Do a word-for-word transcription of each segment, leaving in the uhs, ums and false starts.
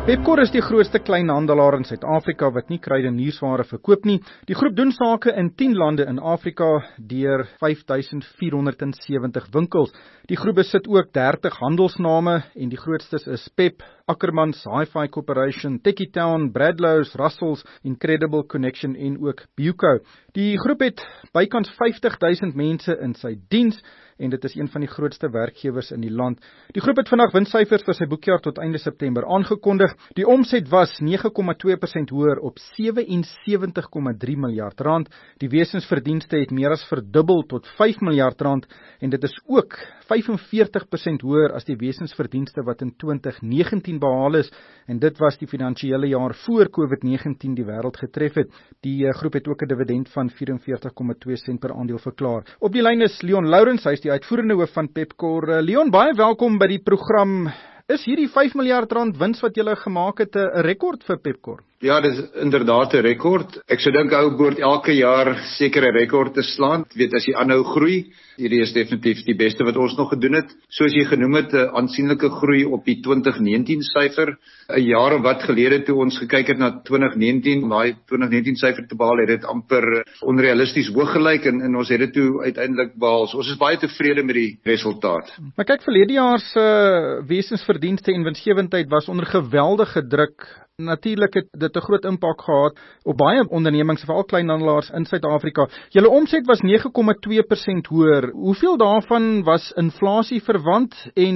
Pepkor is die grootste kleinhandelaar in Suid-Afrika wat nie kruideniersware verkoop nie. Die groep doen sake in tien lande in Afrika deur vyf duisend vier honderd sewentig winkels. Die groep besit ook dertig handelsname en die grootstes is Pep, Ackermans, Hi-Fi Corporation, Techitown, Bradlows, Russells, Incredible Connection en ook Buco. Die groep het bykans vyftig duisend mense in sy diens en dit is een van die grootste werkgewers in die land. Die groep het vandag winssyfers vir sy boekjaar tot einde September aangekondig. Die omset was nege komma twee persent hoër op sewe en sewentig komma drie miljard rand. Die wesensverdienste het meer as verdubbel tot vyf miljard rand en dit is ook vyf en veertig persent hoër as die wesensverdienste wat in twintig negentien behaal is en dit was die finansiële jaar voor COVID negentien die wêreld getref het. Die groep het ook 'n dividend van vyf en veertig komma twee sent per aandeel verklaar. Op die lyn is Leon Lourens, hy is die uitvoerende hoof van Pepkor. Leon, baie welkom by die program. Is hierdie vyf miljard rand wins wat julle gemaak het 'n rekord vir Pepkor? Ja, dit is inderdaad 'n rekord. Ek sou dink ou behoort elke jaar sekere rekord te slaan. Jy weet, as jy aanhou groei, hierdie is definitief die beste wat ons nog gedoen het. Soos jy genoem het, 'n aansienlike groei op die twintig negentien syfer. 'n Jaar wat gelede toe ons gekyk het na twintig negentien, daai twintig negentien syfer te behaal, het dit amper onrealisties hoog gelyk en, en ons het dit toe uiteindelik behaal. So ons is baie tevrede met die resultaat. Maar kyk, verlede jaar se uh, wesensverdienste en winsgewendheid was onder geweldige druk. Natuurlik het dit 'n groot impak gehad op baie ondernemings, veral kleinhandelaars in Suid-Afrika. Julle omset was nege komma twee persent hoër. Hoeveel daarvan was inflasie verwant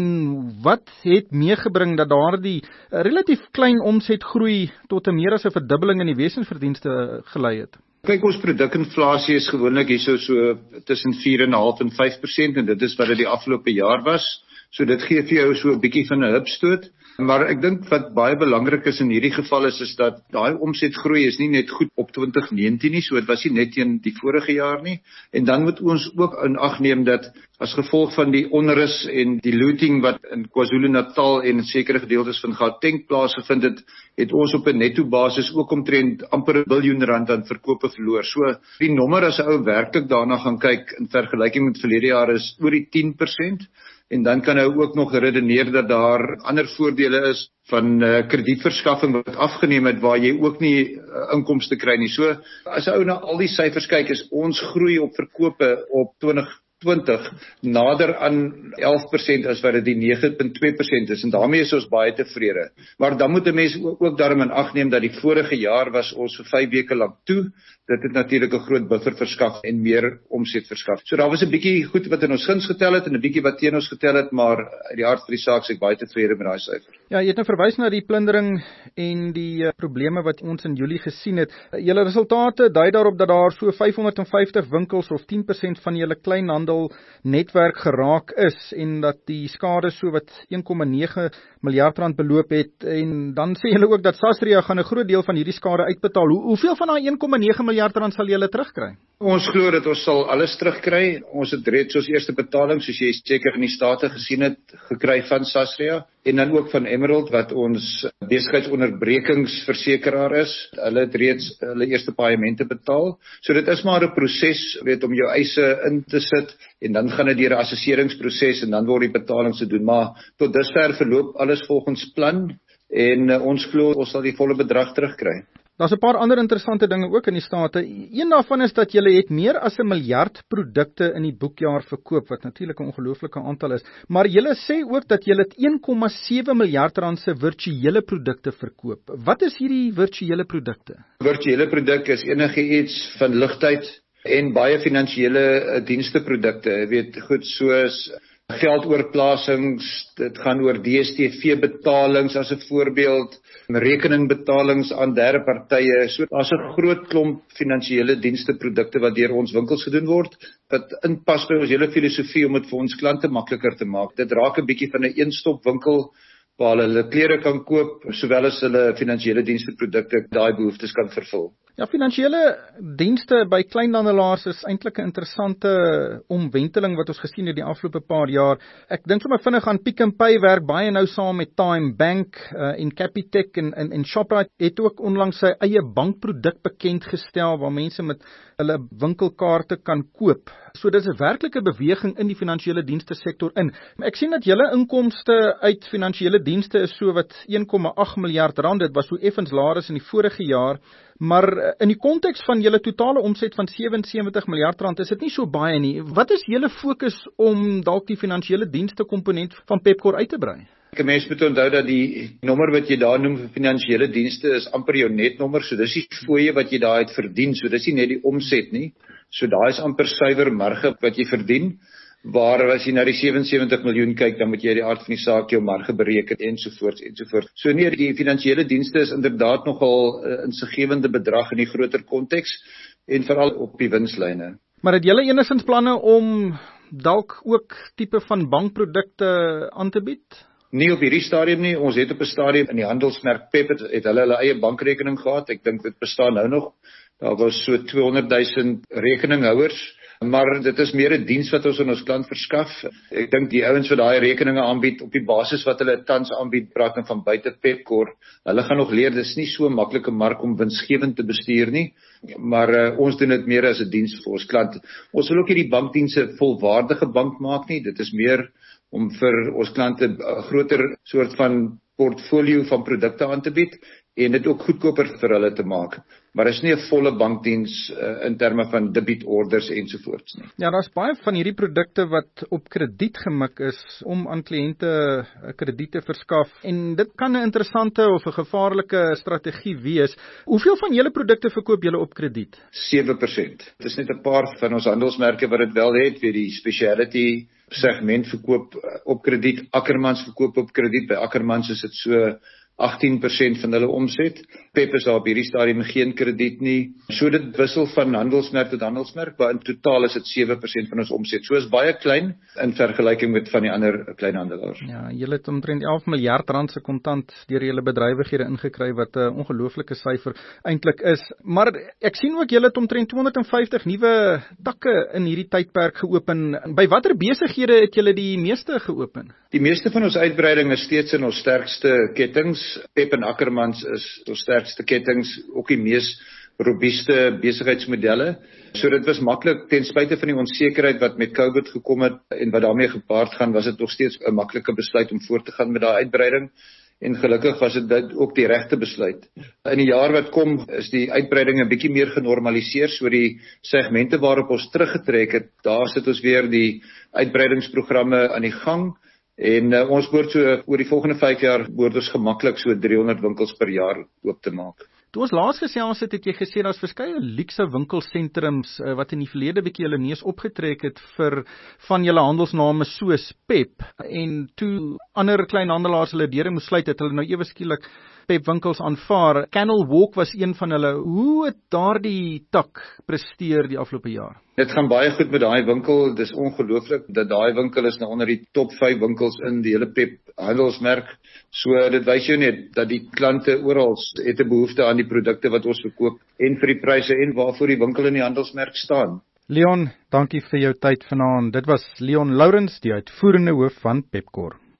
en wat het meegebring dat daardie relatief klein omsetgroei tot 'n meer as 'n verdubbeling in die wesensverdienste gelei het? Kyk, ons produkinflasie is gewoonlik hierso so tussen vier en 'n half en vyf persent en dit is wat dit die afgelope jaar was. So dit gee vir jou so 'n bietjie van 'n hupstoot. Maar ek dink wat baie belangrik is in hierdie geval is, is dat daai omsetgroei is nie net goed op twintig negentien nie, so dit was nie net teen die vorige jaar nie. En dan moet ons ook in ag neem dat as gevolg van die onrus en die looting wat in KwaZulu-Natal en in sekere gedeeltes van Gauteng plaasgevind het, het ons op 'n netto basis ook omtrent amper 'n biljoen rand aan verkope verloor. So die nommer as 'n ou werklik daarna gaan kyk in vergelyking met verlede jaar is oor die tien persent. En dan kan hy ook nog redeneer dat daar ander voordele is van uh, kredietverskaffing wat afgeneem het waar jy ook nie uh, inkomste kry nie. So as ou na al die syfers kyk, is ons groei op verkope op twintig twintig nader aan elf persent as wat dit die nege komma twee persent is en daarmee is ons baie tevrede. Maar dan moet 'n mens ook, ook daarom in ag neem dat die vorige jaar was ons vir vyf weke lank toe. Dit het natuurlik 'n groot buffer verskaf en meer omset verskaf. So daar was 'n bietjie goed wat in ons guns getel het en 'n bietjie wat teen ons getel het, maar uit die hart van die saak is ek baie tevrede met daai syfer. Ja, jy het nou verwys na die plundering en die uh, probleme wat ons in Julie gesien het. Uh, julle resultate dui daarop dat daar so vyf honderd vyftig winkels of tien persent van julle kleinhandel netwerk geraak is en dat die skade so wat een komma nege miljard rand beloop het en dan sê julle ook dat Sasria gaan 'n groot deel van hierdie skade uitbetaal. Hoe, hoeveel van daai een komma nege miljard rand sal julle terugkry? Ons glo dat ons sal alles terugkry. Ons het reeds ons eerste betaling, soos jy seker in die state gesien het, gekry van Sasria en dan ook van Emerald wat ons besigheidsonderbrekingsversekeraar is. Hulle het reeds hulle eerste paemente betaal. So dit is maar 'n proses, weet, om jou eise in te sit en dan gaan dit deur 'n assesseringsproses en dan word die betalings gedoen. Maar tot dusver verloop alles volgens plan en uh, ons glo ons sal die volle bedrag terugkry. Daar's 'n paar ander interessante dinge ook in die state. Een daarvan is dat julle het meer as 'n miljard produkte in die boekjaar verkoop, wat natuurlik 'n ongelooflike aantal is. Maar julle sê ook dat julle een komma sewe miljard rand se virtuele produkte verkoop. Wat is hierdie virtuele produkte? Virtuele produkte is enige iets van ligtheid en baie finansiële uh, diensteprodukte. Jy weet, goed soos geldoorplasings, dit gaan oor D S T V-betalings as 'n voorbeeld, rekeningbetalings aan derde partye. So daar's 'n groot klomp finansiële diensteprodukte wat deur ons winkels gedoen word, wat inpas by ons hele filosofie om dit vir ons klante makliker te maak. Dit raak 'n bietjie van 'n een-stop winkel waar hulle klere kan koop, sowel as hulle finansiële diensteprodukte daai behoeftes kan vervul. Ja, finansiële dienste by kleinhandelaars is eintlik 'n interessante omwenteling wat ons gesien het die afgelope paar jaar. Ek dink sommer vinnig aan Pick n Pay werk baie nou saam met Time Bank uh, en Capitec en, en, en Shoprite het ook onlangs sy eie bankproduk bekend gestel waar mense met hulle winkelkaarte kan koop. So dis 'n werklike beweging in die finansiële dienste sektor in. Ek sien dat julle inkomste uit finansiële dienste is so wat een komma agt miljard rand. Dit was so effens laer as in die vorige jaar. Maar in die konteks van julle totale omset van sewe en sewentig miljard rand is dit nie so baie nie. Wat is julle fokus om dalk die finansiële dienste komponent van Pepkor uit te brei? Ek mens moet onthou dat die nommer wat jy daar noem vir finansiële dienste is amper jou netnommer, so dis die fooie wat jy daar uit verdien, so dis nie net die omset nie. So daar is amper suiwer marge wat jy verdien. Waar as jy na die sewe en sewentig miljoen kyk, dan moet jy die aard van die saak jou marge bereken ensovoorts ensovoorts. So nee, die finansiële dienste is inderdaad nogal 'n uh, insiggewende bedrag in die groter konteks en veral op die winslyne. Maar het julle enigstens planne om dalk ook tipe van bankprodukte aan te bied? Nie op hierdie stadium nie. Ons het op 'n stadium in die handelsmerk Pep het, het hulle hulle eie bankrekening gehad. Ek dink dit bestaan nou nog. Daar was so tweehonderd duisend rekeninghouers. Maar dit is meer 'n diens wat ons aan ons klant verskaf. Ek dink die ouens wat daai rekeninge aanbied op die basis wat hulle tans aanbied, praat dan van buite Pepkor. Hulle gaan nog leer, dis nie so 'n maklike mark om winsgewend te bestuur nie, maar uh, ons doen dit meer as 'n diens vir ons klant. Ons wil ook hierdie bankdienste 'n volwaardige bank maak nie. Dit is meer om vir ons klante 'n groter soort van portfolio van produkte aan te bied en dit ook goedkoper vir hulle te maak. Maar is nie 'n volle bankdiens uh, in terme van debietorders ensovoorts nie. Ja, daar's baie van hierdie produkte wat op krediet gemik is om aan kliënte krediet te verskaf en dit kan 'n interessante of 'n gevaarlike strategie wees. Hoeveel van julle produkte verkoop julle op krediet? sewe persent. Dit is net 'n paar van ons handelsmerke wat dit wel het, vir die speciality segment verkoop op krediet. Ackermans verkoop op krediet. By Ackermans is dit so agttien persent van hulle omset. Pep is daar op hierdie stadium geen krediet nie. So dit wissel van handelsmerk tot handelsmerk, maar in totaal is dit sewe persent van ons omset. So is baie klein in vergelyking met van die ander kleinhandelaars. Ja, julle het omtrent elf miljard rand se kontant deur julle bedrywighede ingekry wat 'n uh, ongelooflike syfer eintlik is. Maar ek sien ook julle het omtrent tweehonderd en vyftig nuwe takke in hierdie tydperk geopen. By watter besighede het julle die meeste geopen? Die meeste van ons uitbreiding is steeds in ons sterkste kettings. Pep en Ackermans is ons sterkste kettings, ook die mees robuuste besigheidsmodelle. So dit was maklik ten spyte van die onsekerheid wat met COVID gekom het en wat daarmee gepaard gaan, was dit nog steeds 'n maklike besluit om voort te gaan met daai uitbreiding. En gelukkig was dit dit ook die regte besluit. In die jaar wat kom is die uitbreiding 'n bietjie meer genormaliseer, so die segmente waarop ons teruggetrek het, daar sit ons weer die uitbreidingsprogramme aan die gang. En uh, ons behoort so oor die volgende vyf jaar behoort ons gemaklik so driehonderd winkels per jaar oop te maak. Toe ons laas gesels het, het jy gesê daar's verskeie luukse winkelsentrums uh, wat in die verlede bietjie hulle neus opgetrek het vir van julle handelsname soos Pep en toe ander kleinhandelaars hulle deure moes sluit, het hulle nou ewe skielik Pep winkels aanvaar. Canal Walk was een van hulle. Hoe het daardie tak presteer die afgelope jaar? Dit gaan baie goed met daai winkel. Dis ongelooflik dat daai winkel is nou onder die top vyf winkels in die hele Pep handelsmerk. So dit wys jou net dat die klante oral het 'n behoefte aan die produkte wat ons verkoop en vir die pryse en waarvoor die winkel in die handelsmerk staan. Leon, dankie vir jou tyd vanaand. Dit was Leon Lourens, die uitvoerende hoof van Pepkor.